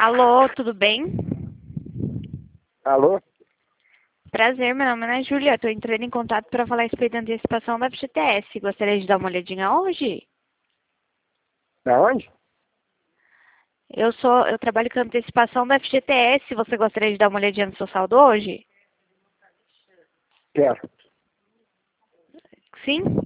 Alô, tudo bem? Alô? Prazer, meu nome é Ana Júlia. Estou entrando em contato para falar a respeito da antecipação da FGTS. Gostaria de dar uma olhadinha hoje? Da onde? Eu trabalho com antecipação da FGTS. Você gostaria de dar uma olhadinha no seu saldo hoje? Quero. Sim?